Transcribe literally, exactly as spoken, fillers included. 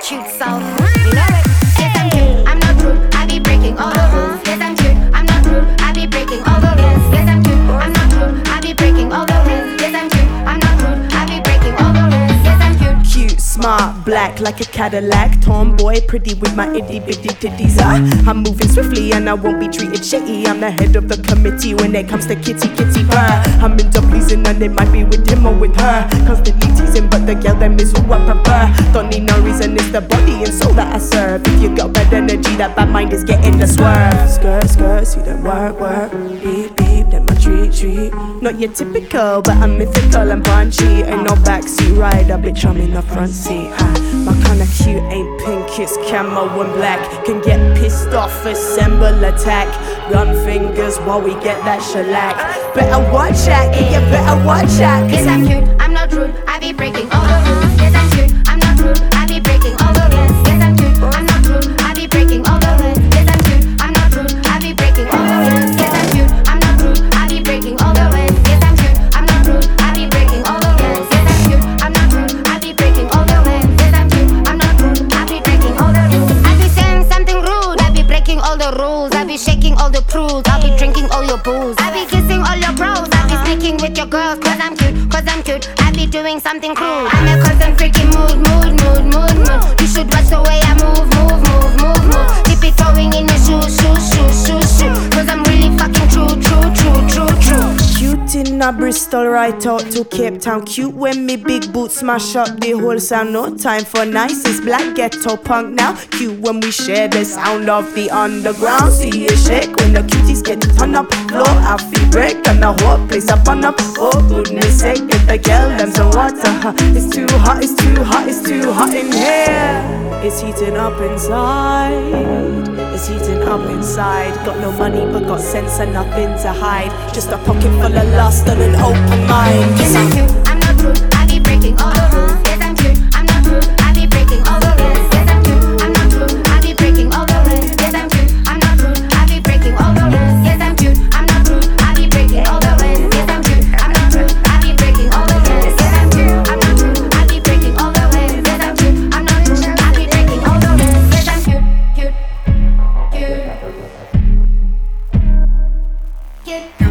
cute self. You know it. Yes, I'm cute, I'm not rude. I be breaking all the rules. Yes, I'm cute, I'm not rude. I be breaking all the rules. Yes, I'm cute, I'm not rude. I be breaking all the rules. Yes, I'm cute, I'm not rude. I be breaking all the rules. Yes, I'm cute. Cute, smart, black like a Cadillac. Tomboy, pretty with my itty bitty titties. Ah, I'm moving swiftly and I won't be treated shitty. I'm the head of the committee when it comes to kitty kitty purr. I'm into pleasing and it might be with him or with her. Constantly teasing, but the girl them is who I prefer. Don't need no reason, it's the body and soul that I serve. If you got bad energy, that bad mind is getting the swerve. Skirt, skirt, see them work, work. Beep, beep, then my treat, treat. Not your typical, but I'm mythical and punchy. Ain't no backseat rider, bitch, I'm in the front seat. Ah, my kinda cute ain't pink, it's camo and black. Can get pissed off, assemble, attack. Gun fingers while we get that shellac. Better watch out, yeah, you better watch out. Yes, I'm cute, I'm not rude. I be breaking all the rules. Yes, I'm cute, I'm not rude. I be breaking all the rules. Yes, I'm cute, I'm not rude. I be breaking all the rules. Yes, I'm cute, I'm not rude. I be breaking all the rules. Yes, I'm cute, I'm not rude. I be breaking all the rules. Yes, I'm cute, I'm not rude. I be breaking all the rules. Yes, I'm cute, I'm not rude. I be breaking all the rules. Yes, I'm cute, I'm not rude. I be breaking all the rules. I be saying something rude. I be breaking all the rules. I be shaking all the crews. I be drinking all your booze. I be kissing all your bros. I be sneaking with your girls. Cause I'm cute, cause I'm cute. I be doing something cool. I'm a constant freaking mood, mood, mood, mood, mood. You should watch the way I move, move, move, move, move. Keep it throwing in your shoes, shoes, shoes, shoes, shoes. Cause I'm really fucking true, true, true, true, true. Cute in a Bristol, right out to Cape Town. Cute when me big boots smash up the whole sound. No time for nice, it's black ghetto punk now. Cute when we share the sound of the underground. See you shake when the cuties get turn up. Floor our feet break and the whole place up on up. Oh goodness sake, get the girl them some water. Huh. It's too hot, it's too hot, it's too hot in here. It's heating up inside. It's heating up inside. Got no money but got sense and nothing to hide. Just a pocket full of lust and an open mind. Yes, I'm cute, I'm not rude. I be breaking all the rules. Yes, I'm cute, I'm not rude. I be breaking all the rules. Yes, I'm cute, I'm not rude. I be breaking all the rules. Yes, I'm cute, I'm not rude. I be breaking all the rules. Yes, I'm cute, I'm not rude. I be breaking all the rules. Yes, I'm cute, I'm not rude. I be breaking all the rules. Yes, I'm cute, I'm not rude. I be breaking all the rules. Yes, I'm cute, I'm not rude. I be breaking all the rules. Yes, I'm cute, cute, cute, cute.